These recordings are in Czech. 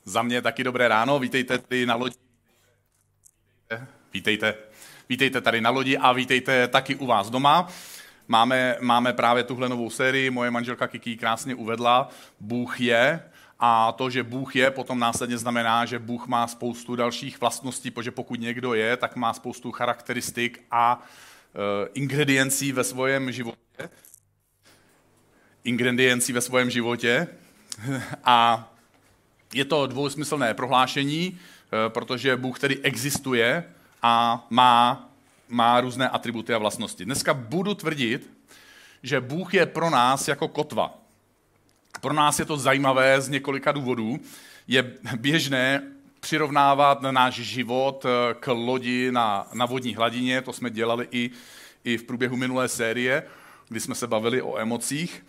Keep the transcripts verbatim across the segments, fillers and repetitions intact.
Za mě taky dobré ráno, vítejte tady na lodi. Vítejte, vítejte tady na lodi a vítejte taky u vás doma. Máme, máme právě tuhle novou sérii, moje manželka Kiki krásně uvedla, Bůh je. A to, že Bůh je, potom následně znamená, že Bůh má spoustu dalších vlastností, protože pokud někdo je, tak má spoustu charakteristik a e, ingrediencí ve svém životě. Ingrediencí ve svém životě. A je to dvousmyslné prohlášení, protože Bůh tedy existuje a má, má různé atributy a vlastnosti. Dneska budu tvrdit, že Bůh je pro nás jako kotva. Pro nás je to zajímavé z několika důvodů. Je běžné přirovnávat náš život k lodi na, na vodní hladině, to jsme dělali i, i v průběhu minulé série, kdy jsme se bavili o emocích.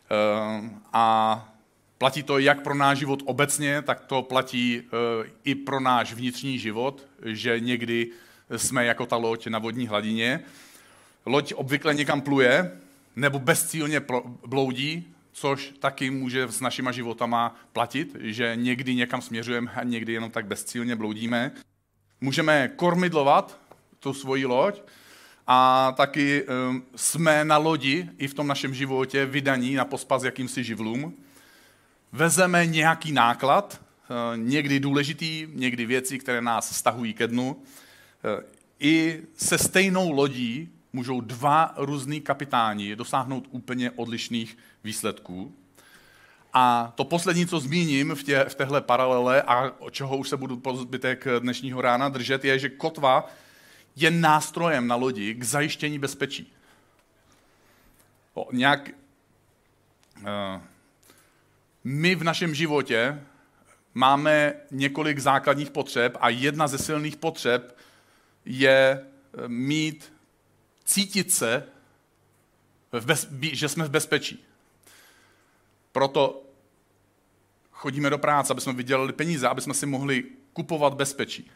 A platí to jak pro náš život obecně, tak to platí i pro náš vnitřní život, že někdy jsme jako ta loď na vodní hladině. Loď obvykle někam pluje nebo bezcílně bloudí, což taky může s našima životama platit, že někdy někam směřujeme a někdy jenom tak bezcílně bloudíme. Můžeme kormidlovat tu svoji loď a taky um, jsme na lodi i v tom našem životě vydaní na pospas jakýmsi živlům. Vezeme nějaký náklad, někdy důležitý, někdy věci, které nás stahují ke dnu. I se stejnou lodí můžou dva různý kapitáni dosáhnout úplně odlišných výsledků. A to poslední, co zmíním v, tě, v téhle paralele a o čeho už se budu po zbytek dnešního rána držet, je, že kotva je nástrojem na lodi k zajištění bezpečí. O, nějak... Uh, My v našem životě máme několik základních potřeb a jedna ze silných potřeb je mít, cítit se, v bez, že jsme v bezpečí. Proto chodíme do práce, aby jsme vydělali peníze, aby jsme si mohli kupovat bezpečí.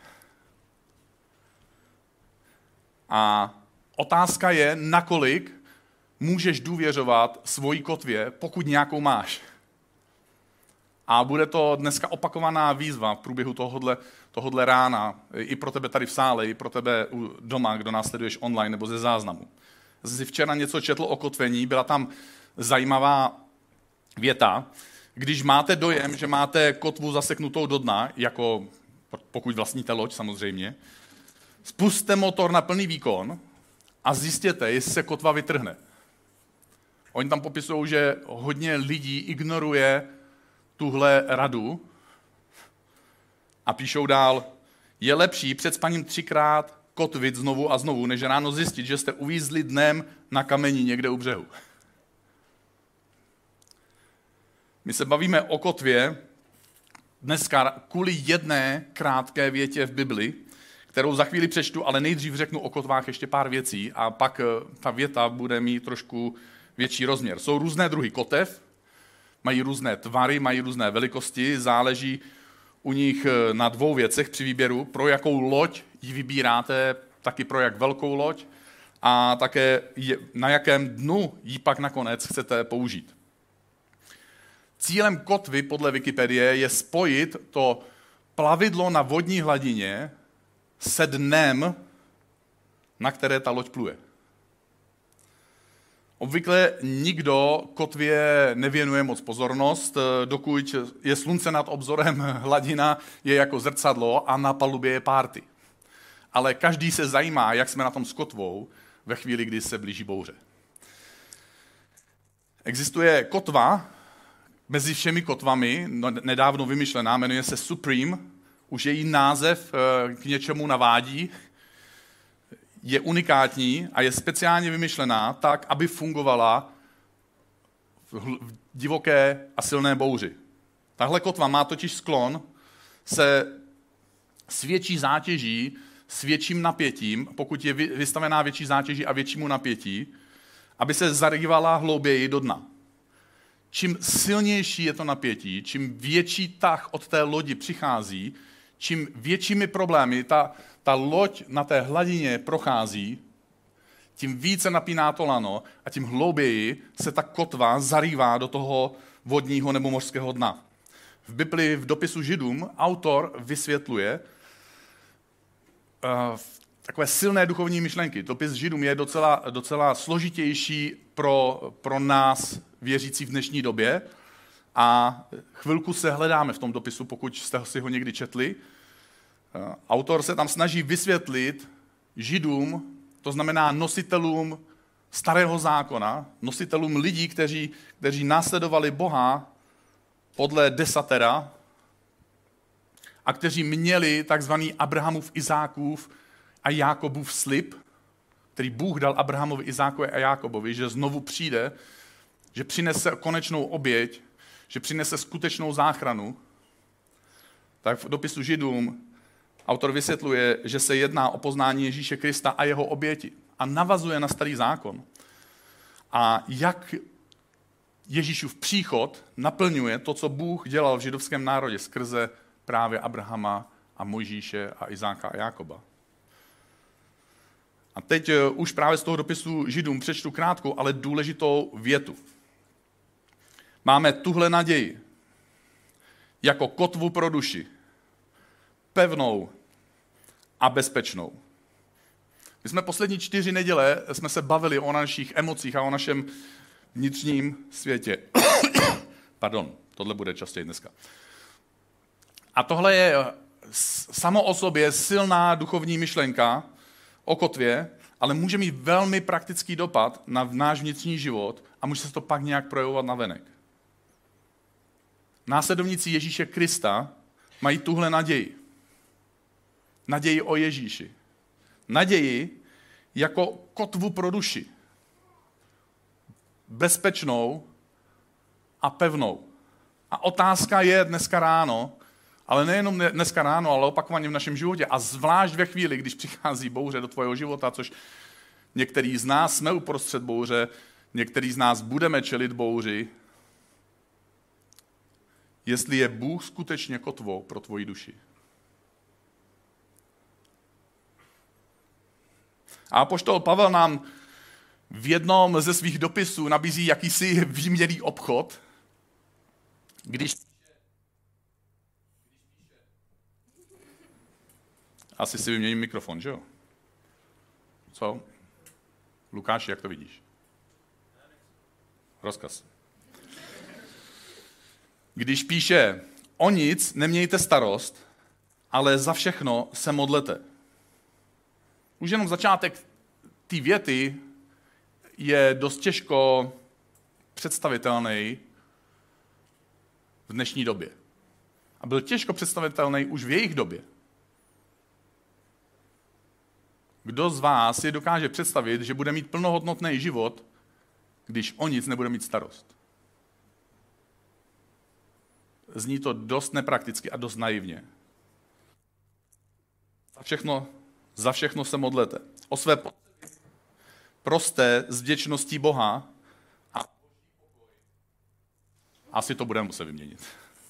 A otázka je, nakolik můžeš důvěřovat svojí kotvě, pokud nějakou máš. A bude to dneska opakovaná výzva v průběhu tohodle, tohodle rána, i pro tebe tady v sále, i pro tebe doma, kdo nás sleduješ online nebo ze záznamu. Já jsem si včera něco četl o kotvení, byla tam zajímavá věta. Když máte dojem, že máte kotvu zaseknutou do dna, jako pokud vlastníte loď samozřejmě, spusťte motor na plný výkon a zjistěte, jestli se kotva vytrhne. Oni tam popisují, že hodně lidí ignoruje tuhle radu a píšou dál, je lepší před spaním třikrát kotvit znovu a znovu, než ráno zjistit, že jste uvízli dnem na kameni někde u břehu. My se bavíme o kotvě dneska kvůli jedné krátké větě v Bibli, kterou za chvíli přečtu, ale nejdřív řeknu o kotvách ještě pár věcí a pak ta věta bude mít trošku větší rozměr. Jsou různé druhy kotev, mají různé tvary, mají různé velikosti, záleží u nich na dvou věcech při výběru, pro jakou loď ji vybíráte, taky pro jak velkou loď a také je, na jakém dnu ji pak nakonec chcete použít. Cílem kotvy podle Wikipedie je spojit to plavidlo na vodní hladině se dnem, na které ta loď pluje. Obvykle nikdo kotvě nevěnuje moc pozornost, dokud je slunce nad obzorem, hladina je jako zrcadlo a na palubě je párty. Ale každý se zajímá, jak jsme na tom s kotvou ve chvíli, kdy se blíží bouře. Existuje kotva mezi všemi kotvami, nedávno vymyšlená, jmenuje se Supreme, už její název k něčemu navádí, je unikátní a je speciálně vymyšlená tak, aby fungovala v divoké a silné bouři. Tahle kotva má totiž sklon se s větší zátěží, s větším napětím, pokud je vystavená větší zátěží a většímu napětí, aby se zarývala hlouběji do dna. Čím silnější je to napětí, čím větší tah od té lodi přichází, čím většími problémy ta, ta loď na té hladině prochází, tím více napíná to lano a tím hlouběji se ta kotva zarývá do toho vodního nebo mořského dna. V Bibli, v dopisu Židům, autor vysvětluje uh, takové silné duchovní myšlenky. Dopis Židům je docela, docela složitější pro, pro nás věřící v dnešní době a chvilku se hledáme v tom dopisu, pokud jste si ho někdy četli. Uh, autor se tam snaží vysvětlit Židům, to znamená nositelům starého zákona, nositelům lidí, kteří, kteří následovali Boha podle desatera a kteří měli takzvaný Abrahamův, Izákův a Jákobův slib, který Bůh dal Abrahamovi, Izákovi a Jákobovi, že znovu přijde, že přinese konečnou oběť, že přinese skutečnou záchranu. Tak v dopisu Židům autor vysvětluje, že se jedná o poznání Ježíše Krista a jeho oběti a navazuje na starý zákon. A jak Ježíšův příchod naplňuje to, co Bůh dělal v židovském národě skrze právě Abrahama a Mojžíše a Izáka a Jákoba. A teď už právě z toho dopisu Židům přečtu krátkou, ale důležitou větu. Máme tuhle naději jako kotvu pro duši, pevnou a bezpečnou. My jsme poslední čtyři neděle jsme se bavili o našich emocích a o našem vnitřním světě. Pardon, tohle bude častěji dneska. A tohle je samo o sobě silná duchovní myšlenka o kotvě, ale může mít velmi praktický dopad na náš vnitřní život a může se to pak nějak projevovat navenek. Následovníci Ježíše Krista mají tuhle naději. Naději o Ježíši. Naději jako kotvu pro duši. Bezpečnou a pevnou. A otázka je dneska ráno, ale nejenom dneska ráno, ale opakovaně v našem životě. A zvlášť ve chvíli, když přichází bouře do tvojeho života, což některý z nás jsme uprostřed bouře, některý z nás budeme čelit bouři, jestli je Bůh skutečně kotvou pro tvoji duši. A apoštol Pavel nám v jednom ze svých dopisů nabízí jakýsi výměrný obchod, když asi si vyměním mikrofon, že jo? Co? Lukáši, jak to vidíš? Rozkaz. Když píše, o nic nemějte starost, ale za všechno se modlete. Už jenom začátek té věty je dost těžko představitelný v dnešní době. A byl těžko představitelný už v jejich době. Kdo z vás si dokáže představit, že bude mít plnohodnotný život, když o nic nebude mít starost? Zní to dost neprakticky a dost naivně. Za všechno, za všechno se modlete. O své potřeby prosté s vděčností Boha a asi to budeme muset vyměnit.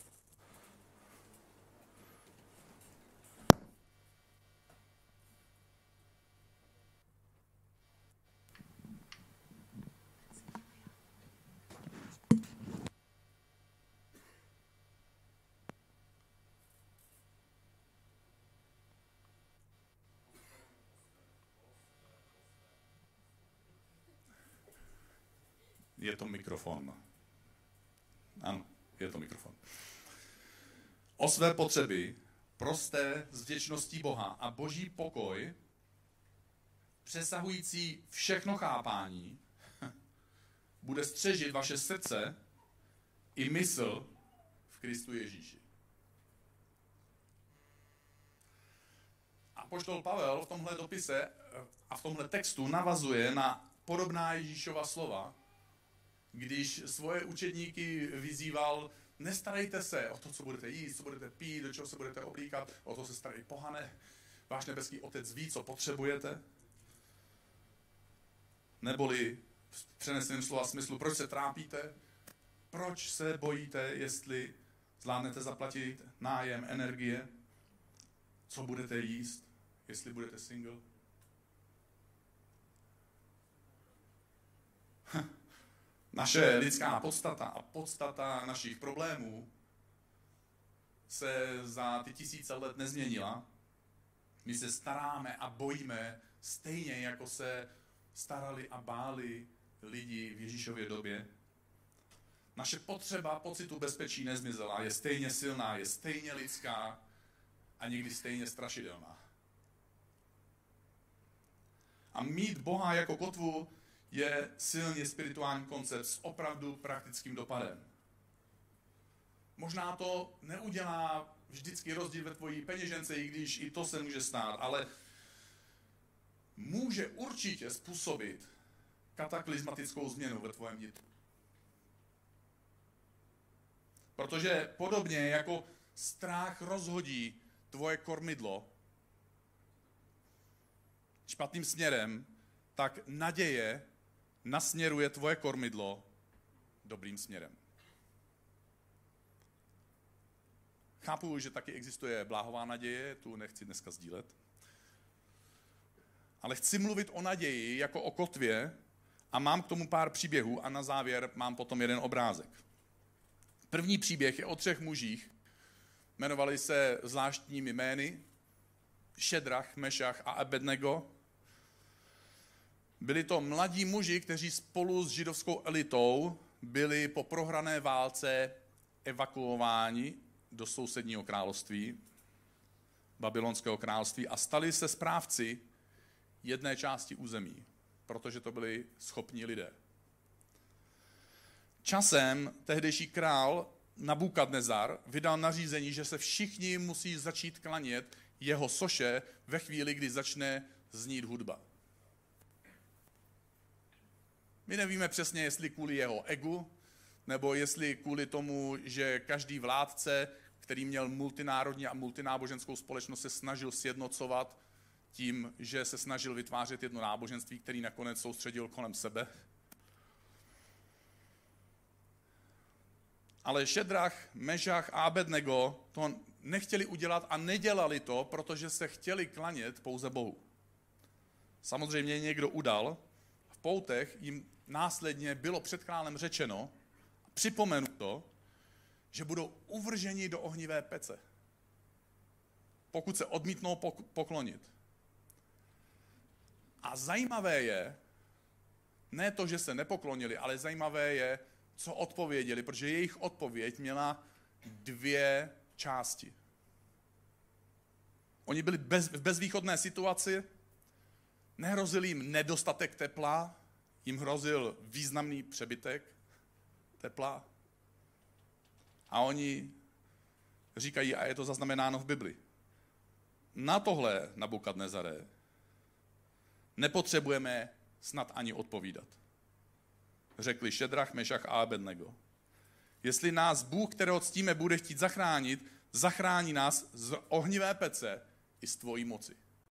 Je to mikrofon. Ano, je to mikrofon. O své potřeby prosté s vděčností Boha a boží pokoj, přesahující všechno chápání, bude střežit vaše srdce i mysl v Kristu Ježíši. Apoštol Pavel v tomhle dopise a v tomhle textu navazuje na podobná Ježíšova slova, když svoje učedníky vyzýval, nestarejte se o to, co budete jíst, co budete pít, do čeho se budete oblíkat, o to se starají pohane. Váš nebeský otec ví, co potřebujete. Neboli v přeneseném slova smyslu, proč se trápíte, proč se bojíte, jestli zvládnete zaplatit nájem, energie, co budete jíst, jestli budete single. Naše lidská podstata a podstata našich problémů se za ty tisíce let nezměnila. My se staráme a bojíme stejně, jako se starali a báli lidi v Ježíšově době. Naše potřeba pocitu bezpečí nezmizela, je stejně silná, je stejně lidská a někdy stejně strašidelná. A mít Boha jako kotvu je silně spirituální koncept s opravdu praktickým dopadem. Možná to neudělá vždycky rozdíl ve tvojí peněžence, i když i to se může stát, ale může určitě způsobit kataklizmatickou změnu ve tvém nitru. Protože podobně jako strach rozhodí tvoje kormidlo špatným směrem, tak naděje nasměruje tvoje kormidlo dobrým směrem. Chápu, že taky existuje bláhová naděje, tu nechci dneska sdílet. Ale chci mluvit o naději jako o kotvě a mám k tomu pár příběhů a na závěr mám potom jeden obrázek. První příběh je o třech mužích, jmenovali se zvláštními jmény, Šedrach, Mešach a Abednego. Byli to mladí muži, kteří spolu s židovskou elitou byli po prohrané válce evakuováni do sousedního království, babylonského království, a stali se správci jedné části území, protože to byli schopní lidé. Časem tehdejší král Nabukadnezar vydal nařízení, že se všichni musí začít klanět jeho soše ve chvíli, kdy začne znít hudba. My nevíme přesně, jestli kvůli jeho egu, nebo jestli kvůli tomu, že každý vládce, který měl multinárodní a multináboženskou společnost, se snažil sjednocovat tím, že se snažil vytvářet jedno náboženství, který nakonec soustředil kolem sebe. Ale Šedrach, Mešach a Abednego to nechtěli udělat a nedělali to, protože se chtěli klanět pouze Bohu. Samozřejmě někdo udal. V poutech jim následně bylo před králem řečeno, připomenuto, že budou uvrženi do ohnivé pece, pokud se odmítnou poklonit. A zajímavé je, ne to, že se nepoklonili, ale zajímavé je, co odpověděli, protože jejich odpověď měla dvě části. Oni byli bez, v bezvýchodné situaci, nehrozil jim nedostatek tepla, jim hrozil významný přebytek tepla. A oni říkají, a je to zaznamenáno v Bibli, na tohle, Nabukadnezare, nepotřebujeme snad ani odpovídat. Řekli Šedrach, Mešach a Abednego. Jestli nás Bůh, kterého ctíme, bude chtít zachránit, zachrání nás z ohnivé pece i z tvojí moci.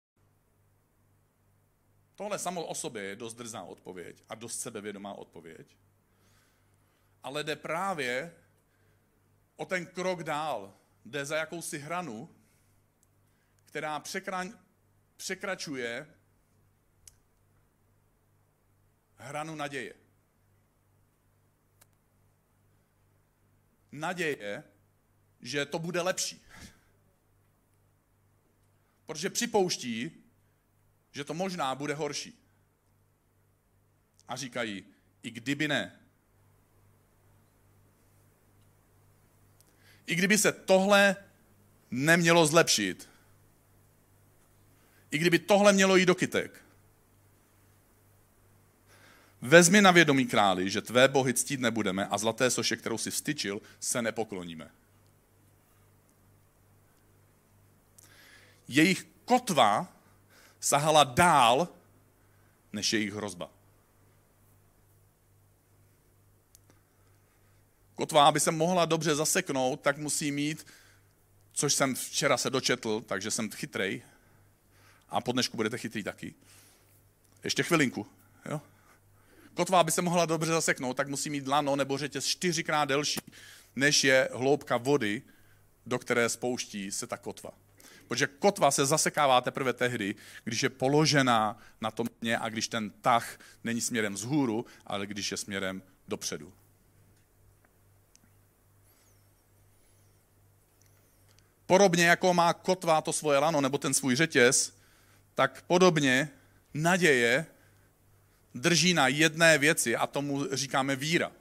Tohle samo o sobě je dost drzná odpověď a dost sebevědomá odpověď. Ale jde právě o ten krok dál. Jde za jakousi hranu, která překra- překračuje hranu naděje. Naděje, že to bude lepší. Protože připouští, že to možná bude horší. A říkají, i kdyby ne. I kdyby se tohle nemělo zlepšit. I kdyby tohle mělo jít do kytek. Vezmi na vědomí, králi, že tvé bohy ctít nebudeme a zlaté soše, kterou si vstyčil, se nepokloníme. Jejich kotva sahala dál, než jejich hrozba. Kotva, aby se mohla dobře zaseknout, tak musí mít, což jsem včera se dočetl, takže jsem chytrej, a po dnešku budete chytrý taky. Ještě chvilinku, jo? Kotva, aby se mohla dobře zaseknout, tak musí mít lano nebo řetěz čtyřikrát delší, než je hloubka vody, do které spouští se ta kotva. Protože kotva se zasekává teprve tehdy, když je položená na tom dně a když ten tah není směrem vzhůru, ale když je směrem dopředu. Podobně jako má kotva to svoje lano nebo ten svůj řetěz, tak podobně naděje drží na jedné věci a tomu říkáme víra.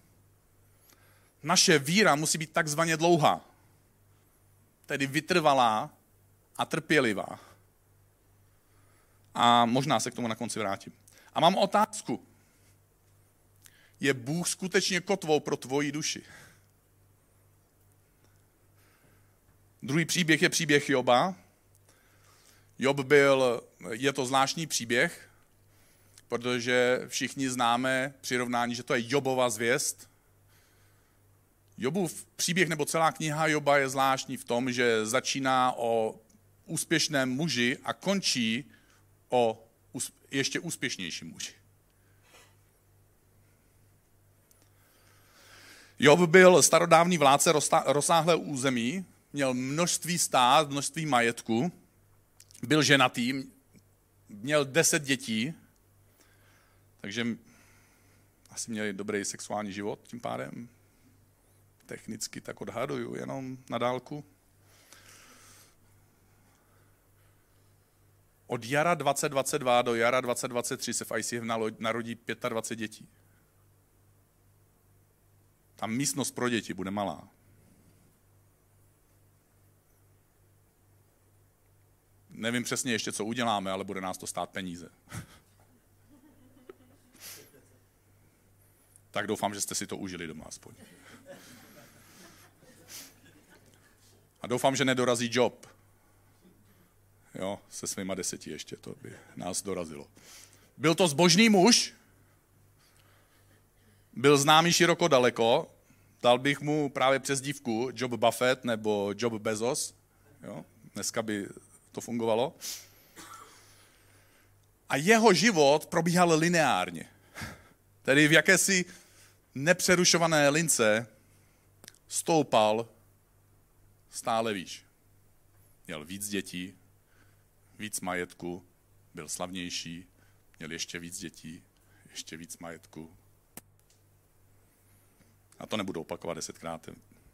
Naše víra musí být takzvaně dlouhá, tedy vytrvalá a trpělivá. A možná se k tomu na konci vrátím. A mám otázku. Je Bůh skutečně kotvou pro tvoji duši? Druhý příběh je příběh Joba. Job byl, je to zvláštní příběh, protože všichni známe přirovnání, že to je Jobova zvěst. Jobův příběh nebo celá kniha Joba je zvláštní v tom, že začíná o úspěšném muži a končí o ještě úspěšnějším muži. Job byl starodávný vládce rozsáhlého území, měl množství stát, množství majetku, byl ženatý, měl deset dětí, takže asi měli dobrý sexuální život tím pádem. Technicky tak odhaduju, jenom na dálku. Od jara dvacet dvacet dva do jara dvacet dvacet tři se v I C F narodí dvacet pět dětí. Ta místnost pro děti bude malá. Nevím přesně ještě, co uděláme, ale bude nás to stát peníze. Tak doufám, že jste si to užili doma aspoň. A doufám, že nedorazí Job. Jo, se svýma deseti ještě, to by nás dorazilo. Byl to zbožný muž, byl známý široko daleko, dal bych mu právě přezdívku Job Buffett nebo Job Bezos. Jo, dneska by to fungovalo. A jeho život probíhal lineárně. Tedy v jakési nepřerušované lince stoupal stále výš. Měl víc dětí, víc majetku, byl slavnější, měl ještě víc dětí, ještě víc majetku. A to nebudu opakovat desetkrát.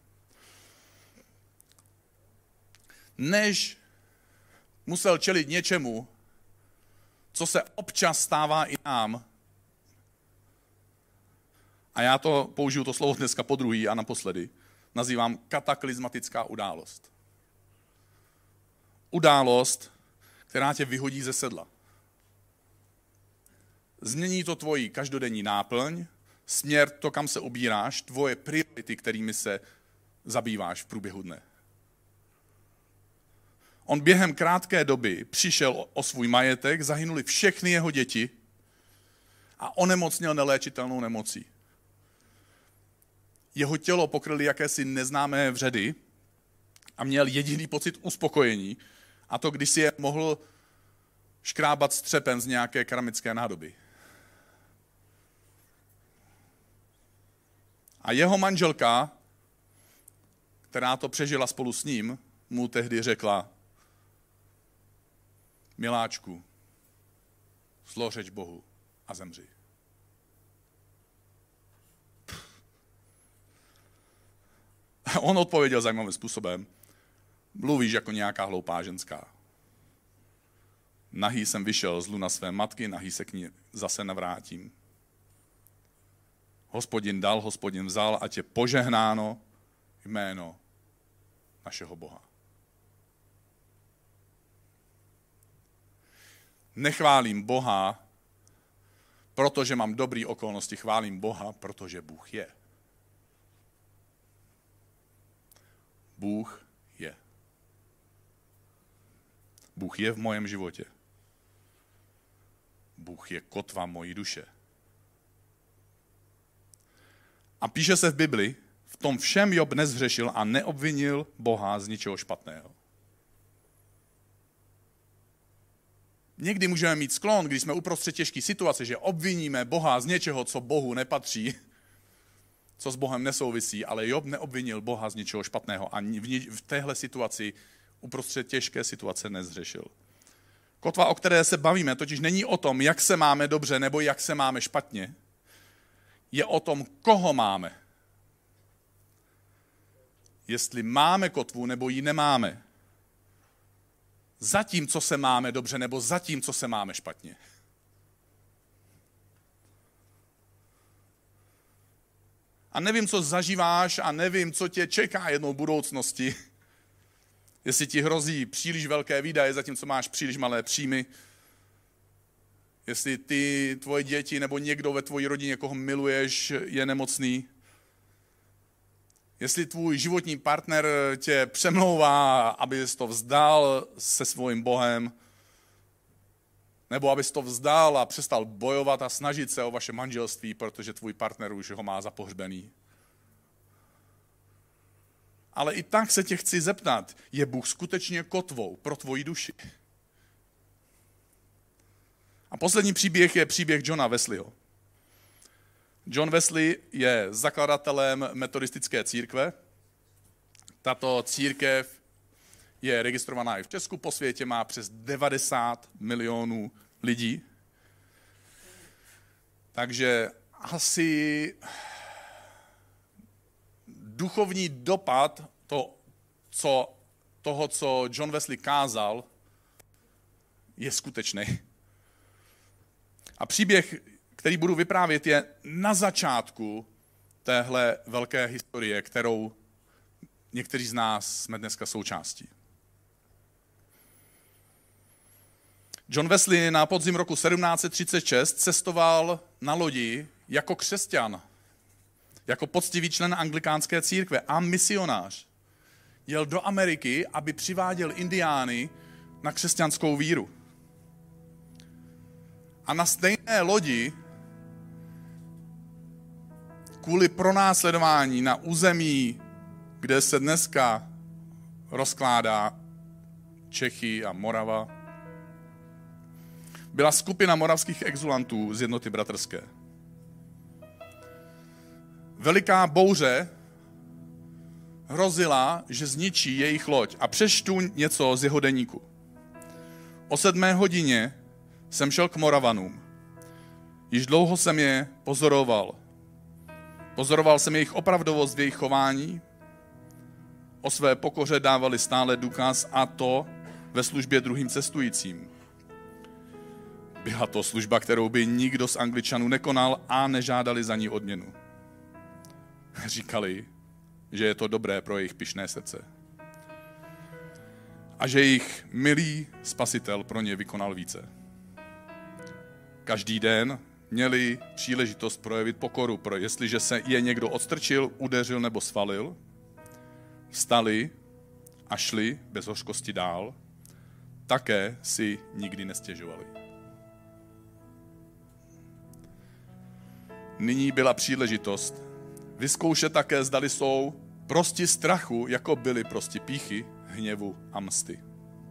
Než musel čelit něčemu, co se občas stává i nám, a já to použiju to slovo dneska podruhý a naposledy, nazývám kataklizmatická událost. Událost, která tě vyhodí ze sedla. Změní to tvoji každodenní náplň, směr to, kam se ubíráš, tvoje priority, kterými se zabýváš v průběhu dne. On během krátké doby přišel o svůj majetek, zahynuli všechny jeho děti a onemocněl neléčitelnou nemocí. Jeho tělo pokryly jakési neznámé vředy a měl jediný pocit uspokojení, a to, když si je mohl škrábat střepem z nějaké keramické nádoby. A jeho manželka, která to přežila spolu s ním, mu tehdy řekla: miláčku, zlořeč Bohu a zemři. A on odpověděl zajímavým způsobem: mluvíš jako nějaká hloupá ženská. Nahý jsem vyšel z luna své matky, nahý se k ní zase navrátím. Hospodin dal, Hospodin vzal, ať je požehnáno jméno našeho Boha. Nechválím Boha, protože mám dobré okolnosti, chválím Boha, protože Bůh je. Bůh je. Bůh je v mém životě. Bůh je kotva mojí duše. A píše se v Bibli, v tom všem Job nezhřešil a neobvinil Boha z ničeho špatného. Někdy můžeme mít sklon, když jsme uprostřed těžké situace, že obviníme Boha z něčeho, co Bohu nepatří, co s Bohem nesouvisí, ale Job neobvinil Boha z ničeho špatného a v téhle situaci uprostřed těžké situace nezhřešil. Kotva, o které se bavíme, totiž není o tom, jak se máme dobře nebo jak se máme špatně, je o tom, koho máme. jestli máme kotvu, nebo ji nemáme. Zatím, co se máme dobře, nebo zatím, co se máme špatně. A nevím, co zažíváš a nevím, co tě čeká jednou v budoucnosti. Jestli ti hrozí příliš velké výdaje, zatímco máš příliš malé příjmy. Jestli ty, tvoje děti nebo někdo ve tvojí rodině, koho miluješ, je nemocný. Jestli tvůj životní partner tě přemlouvá, abys to vzdal se svým Bohem, nebo abys to vzdal a přestal bojovat a snažit se o vaše manželství, protože tvůj partner už ho má zapohřbený. Ale i tak se tě chci zeptat, je Bůh skutečně kotvou pro tvoji duši? A poslední příběh je příběh Johna Wesleyho. John Wesley je zakladatelem metodistické církve. Tato církev je registrovaná i v Česku, po světě má přes devadesát milionů lidí. Takže asi duchovní dopad to, co, toho, co John Wesley kázal, je skutečný. A příběh, který budu vyprávět, je na začátku téhle velké historie, kterou někteří z nás jsme dneska součástí. John Wesley na podzim roku sedmnáct set třicet šest cestoval na lodi jako křesťan, jako poctivý člen anglikánské církve a misionář. Jel do Ameriky, aby přiváděl indiány na křesťanskou víru. A na stejné lodi kvůli pronásledování na území, kde se dneska rozkládá Čechy a Morava, byla skupina moravských exulantů z Jednoty bratrské. Veliká bouře hrozila, že zničí jejich loď. A přečtu něco z jeho deníku. O sedmé hodině jsem šel k Moravanům. Již dlouho jsem je pozoroval. Pozoroval jsem jejich opravdovost v jejich chování. O své pokoře dávali stále důkaz, a to ve službě druhým cestujícím. Byla to služba, kterou by nikdo z Angličanů nekonal a nežádali za ní odměnu. Říkali, že je to dobré pro jejich pyšné srdce. A že jejich milý spasitel pro ně vykonal více. Každý den měli příležitost projevit pokoru, pro jestliže se je někdo odstrčil, udeřil nebo svalil, vstali a šli bez hořkosti dál, také si nikdy nestěžovali. Nyní byla příležitost vyzkoušet také, zdali jsou prosti strachu, jako byli prosti pýchy, hněvu a msty.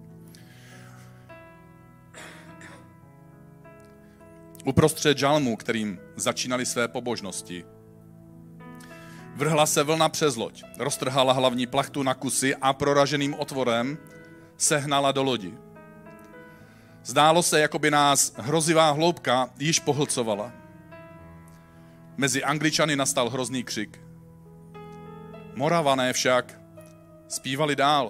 Uprostřed žalmu, kterým začínali své pobožnosti, vrhla se vlna přes loď, roztrhala hlavní plachtu na kusy a proraženým otvorem sehnala do lodi. Zdálo se, jako by nás hrozivá hloubka již pohlcovala. Mezi Angličany nastal hrozný křik. Moravané však zpívali dál.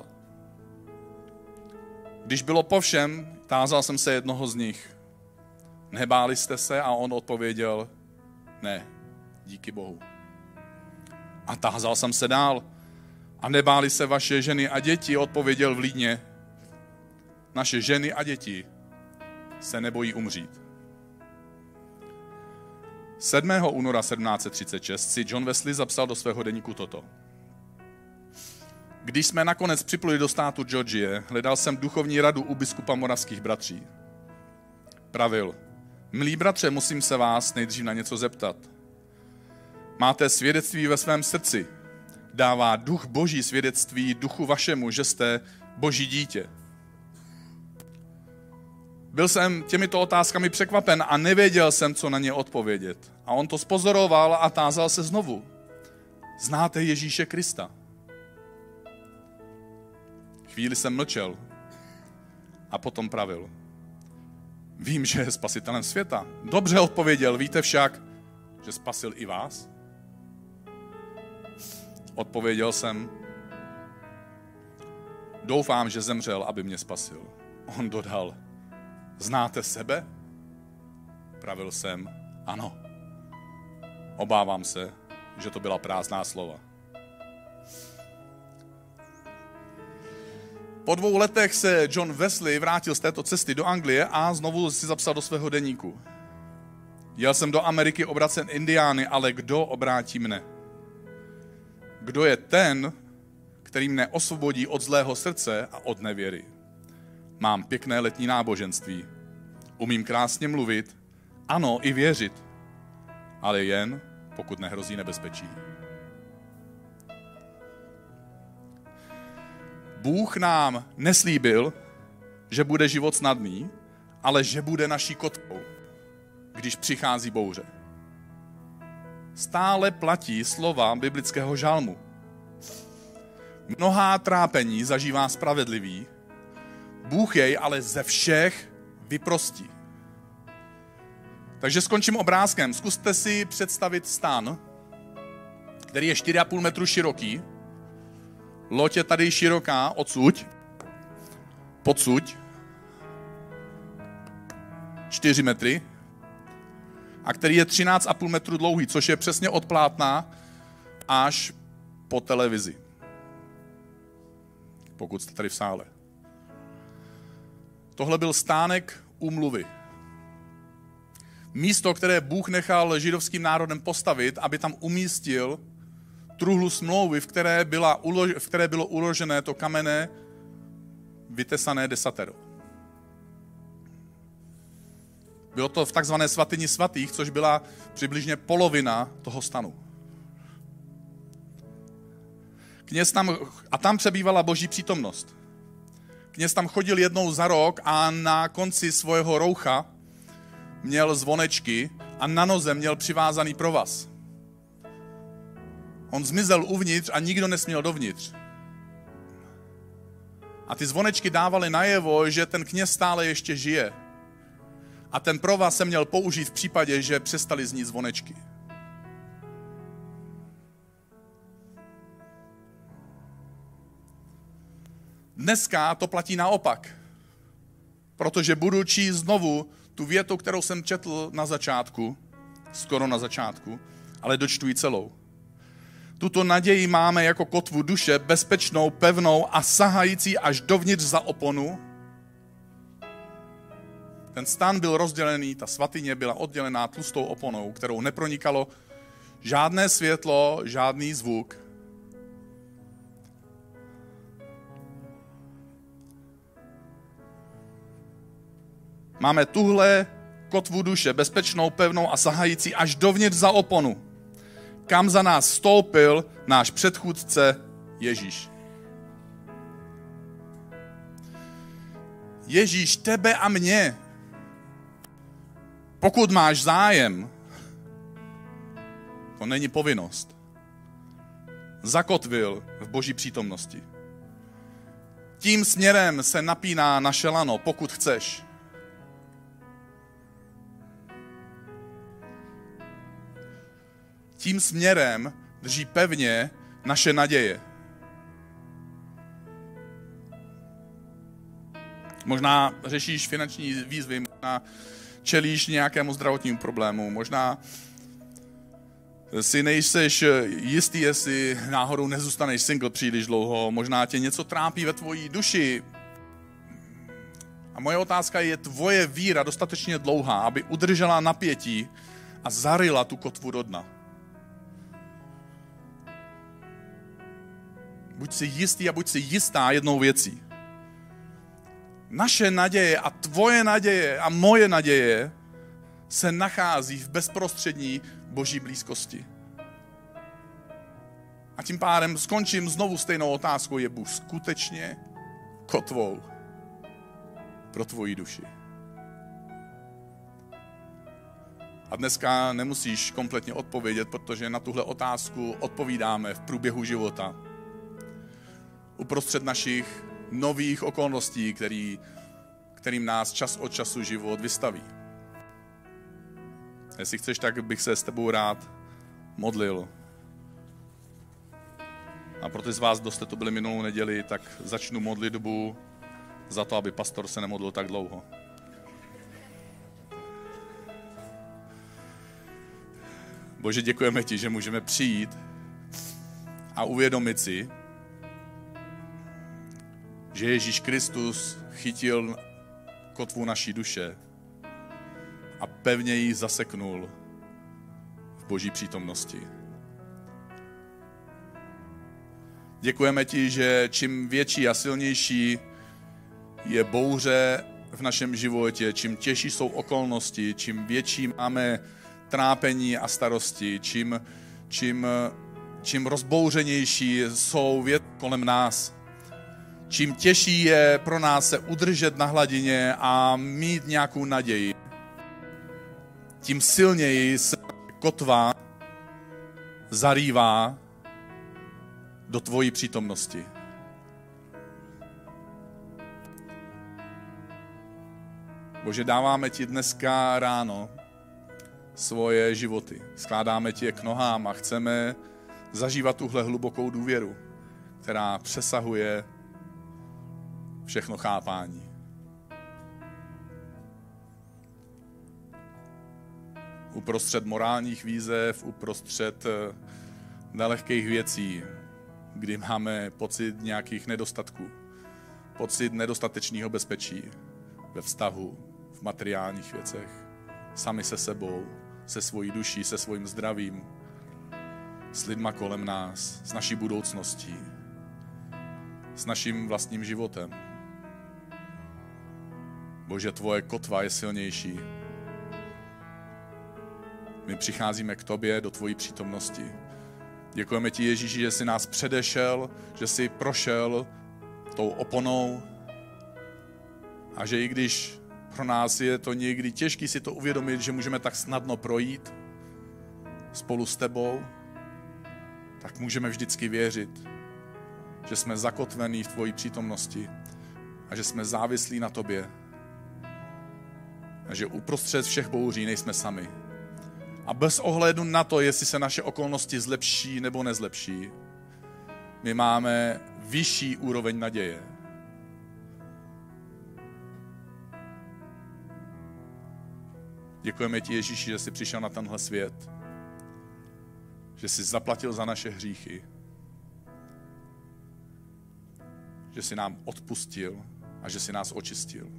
Když bylo po všem, tázal jsem se jednoho z nich. Nebáli jste se? A on odpověděl, ne, díky Bohu. A tázal jsem se dál. A nebáli se vaše ženy a děti? Odpověděl vlídně, naše ženy a děti se nebojí umřít. sedmého února sedmnáct set třicet šest si John Wesley zapsal do svého deníku toto. Když jsme nakonec připluli do státu Georgie, hledal jsem duchovní radu u biskupa moravských bratří. Pravil, milí bratře, musím se vás nejdřív na něco zeptat. Máte svědectví ve svém srdci. Dává duch boží svědectví duchu vašemu, že jste boží dítě. Byl jsem těmito otázkami překvapen a nevěděl jsem, co na ně odpovědět. A on to spozoroval a tázal se znovu. Znáte Ježíše Krista? Chvíli jsem mlčel a potom pravil. Vím, že je spasitelem světa. Dobře odpověděl, víte však, že spasil i vás? Odpověděl jsem, Doufám, že zemřel, aby mě spasil. On dodal, znáte sebe? Pravil jsem, ano. Obávám se, že to byla prázdná slova. Po dvou letech se John Wesley vrátil z této cesty do Anglie a znovu si zapsal do svého deníku. Jel jsem do Ameriky obracen Indiány, ale kdo obrátí mne? Kdo je ten, který mne osvobodí od zlého srdce a od nevěry? Mám pěkné letní náboženství. Umím krásně mluvit, ano, i věřit, ale jen, pokud nehrozí nebezpečí. Bůh nám neslíbil, že bude život snadný, ale že bude naší kotvou, když přichází bouře. Stále platí slova biblického žalmu. Mnohá trápení zažívá spravedlivý, Bůh jej ale ze všech vyprostí. Takže skončím obrázkem. Zkuste si představit stan, který je čtyři a půl metru široký. Loď je tady široká odsuť, podsuť, čtyři metry, a který je třináct a půl metru dlouhý, což je přesně od plátna až po televizi. Pokud jste tady v sále. Tohle byl stánek úmluvy. Místo, které Bůh nechal židovským národem postavit, aby tam umístil truhlu smlouvy, v které, byla ulož, v které bylo uložené to kamenné vytesané desatero. Bylo to v takzvané svatyni svatých, což byla přibližně polovina toho stanu. Kněz tam, a tam přebývala Boží přítomnost. Kněz tam chodil jednou za rok a na konci svého roucha měl zvonečky a na noze měl přivázaný provaz. On zmizel uvnitř a nikdo nesměl dovnitř. A ty zvonečky dávaly najevo, že ten kněz stále ještě žije. A ten provaz se měl použít v případě, že přestali znít zvonečky. Dneska to platí naopak. Protože budu číst znovu tu větu, kterou jsem četl na začátku, skoro na začátku, ale dočtu ji celou. Tuto naději máme jako kotvu duše, bezpečnou, pevnou a sahající až dovnitř za oponu. Ten stan byl rozdělený, ta svatyně byla oddělená tlustou oponou, kterou nepronikalo žádné světlo, žádný zvuk. Máme tuhle kotvu duše, bezpečnou, pevnou a sahající až dovnitř za oponu, kam za nás vstoupil náš předchůdce Ježíš. Ježíš tebe a mě, pokud máš zájem, to není povinnost, zakotvil v Boží přítomnosti. Tím směrem se napíná naše lano, pokud chceš. Tím směrem drží pevně naše naděje. Možná řešíš finanční výzvy, možná čelíš nějakému zdravotnímu problému, možná si nejseš jistý, jestli náhodou nezůstaneš single příliš dlouho, možná tě něco trápí ve tvojí duši. A moje otázka je, je tvoje víra dostatečně dlouhá, aby udržela napětí a zaryla tu kotvu do dna? Buď si jistý a buď si jistá jednou věcí. Naše naděje a tvoje naděje a moje naděje se nachází v bezprostřední Boží blízkosti. A tím pádem skončím znovu stejnou otázkou. Je Bůh skutečně kotvou pro tvoji duši? A dneska nemusíš kompletně odpovědět, protože na tuhle otázku odpovídáme v průběhu života. Uprostřed našich nových okolností, který, kterým nás čas od času život vystaví. Jestli chceš, tak bych se s tebou rád modlil. A pro ty z vás, kdo jste tu byli minulou neděli, tak začnu modlitbu za to, aby pastor se nemodlil tak dlouho. Bože, děkujeme ti, že můžeme přijít a uvědomit si, že Ježíš Kristus chytil kotvu naší duše a pevně ji zaseknul v Boží přítomnosti. Děkujeme ti, že čím větší a silnější je bouře v našem životě, čím těžší jsou okolnosti, čím větší máme trápení a starosti, čím, čím, čím rozbouřenější jsou věci kolem nás, čím těžší je pro nás se udržet na hladině a mít nějakou naději, tím silněji se kotva zarývá do tvojí přítomnosti. Bože, dáváme ti dneska ráno svoje životy. Skládáme ti je k nohám a chceme zažívat tuhle hlubokou důvěru, která přesahuje všechno chápání. Uprostřed morálních výzev, uprostřed nelehkých věcí, kdy máme pocit nějakých nedostatků, pocit nedostatečného bezpečí ve vztahu, v materiálních věcech, sami se sebou, se svojí duší, se svým zdravím, s lidma kolem nás, s naší budoucností, s naším vlastním životem. Bože, tvoje kotva je silnější. My přicházíme k tobě, do tvojí přítomnosti. Děkujeme ti, Ježíši, že jsi nás předešel, že jsi prošel tou oponou a že i když pro nás je to někdy těžké si to uvědomit, že můžeme tak snadno projít spolu s tebou, tak můžeme vždycky věřit, že jsme zakotvení v tvojí přítomnosti a že jsme závislí na tobě a že uprostřed všech bouří nejsme sami. A bez ohledu na to, jestli se naše okolnosti zlepší nebo nezlepší, my máme vyšší úroveň naděje. Děkujeme ti, Ježíši, že jsi přišel na tenhle svět, že jsi zaplatil za naše hříchy, že jsi nám odpustil a že jsi nás očistil.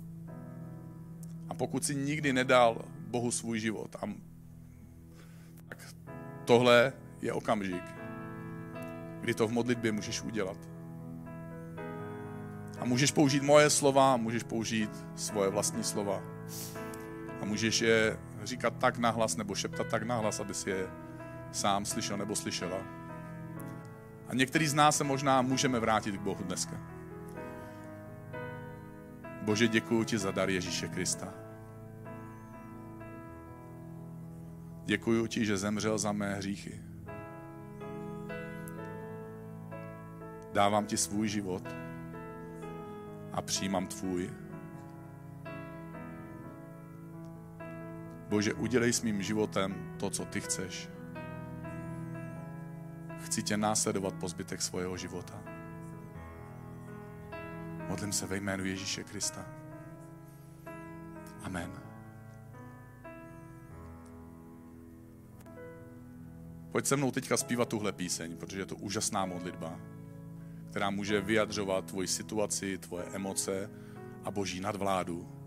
A pokud jsi nikdy nedal Bohu svůj život, a tak tohle je okamžik, kdy to v modlitbě můžeš udělat. A můžeš použít moje slova, můžeš použít svoje vlastní slova. A můžeš je říkat tak nahlas nebo šeptat tak nahlas, aby si je sám slyšel nebo slyšela. A některý z nás se možná můžeme vrátit k Bohu dneska. Bože, děkuji ti za dar Ježíše Krista. Děkuji ti, že zemřel za mé hříchy. Dávám ti svůj život a přijímám tvůj. Bože, udělej s mým životem to, co ty chceš. Chci tě následovat po zbytek svého života. Modlím se ve jménu Ježíše Krista. Amen. Pojď se mnou teďka zpívat tuhle píseň, protože je to úžasná modlitba, která může vyjadřovat tvoji situaci, tvoje emoce a Boží nadvládu